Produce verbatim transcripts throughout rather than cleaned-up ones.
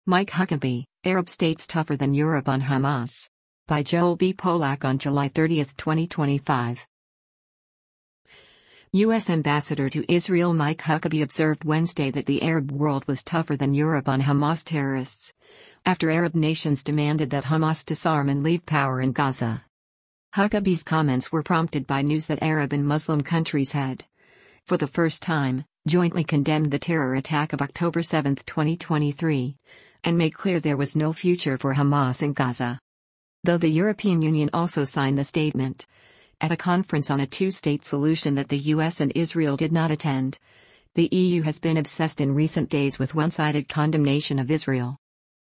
Mike Huckabee, Arab States Tougher Than Europe on Hamas. By Joel B. Polak on July thirtieth, twenty twenty-five. U S Ambassador to Israel Mike Huckabee observed Wednesday that the Arab world was tougher than Europe on Hamas terrorists, after Arab nations demanded that Hamas disarm and leave power in Gaza. Huckabee's comments were prompted by news that Arab and Muslim countries had, for the first time, jointly condemned the terror attack of October seventh, twenty twenty-three, and made clear there was no future for Hamas in Gaza. Though the European Union also signed the statement, at a conference on a two-state solution that the U S and Israel did not attend, the E U has been obsessed in recent days with one-sided condemnation of Israel.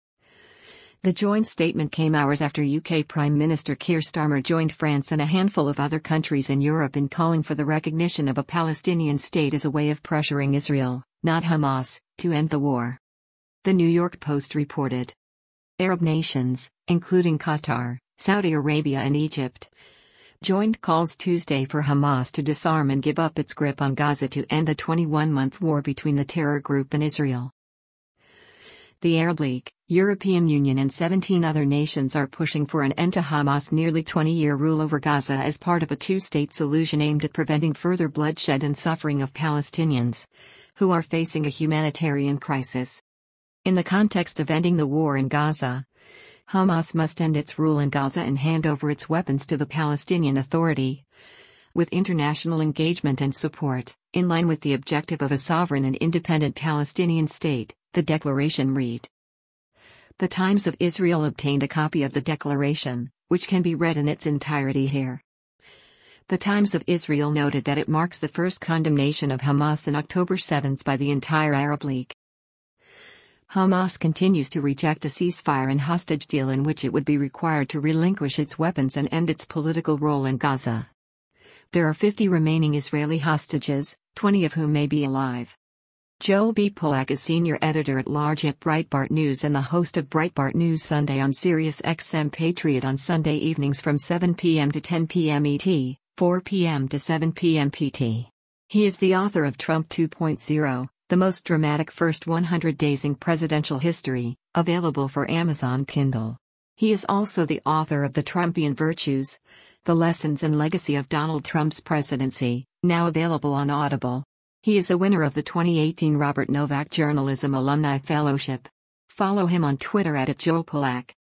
The joint statement came hours after U K Prime Minister Keir Starmer joined France and a handful of other countries in Europe in calling for the recognition of a Palestinian state as a way of pressuring Israel, not Hamas, to end the war. The New York Post reported. Arab nations, including Qatar, Saudi Arabia and Egypt, joined calls Tuesday for Hamas to disarm and give up its grip on Gaza to end the twenty-one-month war between the terror group and Israel. The Arab League, European Union and seventeen other nations are pushing for an end to Hamas' nearly twenty-year rule over Gaza as part of a two-state solution aimed at preventing further bloodshed and suffering of Palestinians, who are facing a humanitarian crisis. In the context of ending the war in Gaza, Hamas must end its rule in Gaza and hand over its weapons to the Palestinian Authority, with international engagement and support, in line with the objective of a sovereign and independent Palestinian state, the declaration read. The Times of Israel obtained a copy of the declaration, which can be read in its entirety here. The Times of Israel noted that it marks the first condemnation of Hamas on October seventh by the entire Arab League. Hamas continues to reject a ceasefire and hostage deal in which it would be required to relinquish its weapons and end its political role in Gaza. There are fifty remaining Israeli hostages, twenty of whom may be alive. Joel B. Polak is senior editor-at-large at Breitbart News and the host of Breitbart News Sunday on Sirius X M Patriot on Sunday evenings from seven p m to ten p m E T, four p m to seven p m P T. He is the author of Trump two point oh, the most dramatic first one hundred days in presidential history, available for Amazon Kindle. He is also the author of The Trumpian Virtues, The Lessons and Legacy of Donald Trump's Presidency, now available on Audible. He is a winner of the twenty eighteen Robert Novak Journalism Alumni Fellowship. Follow him on Twitter at Joel Polak.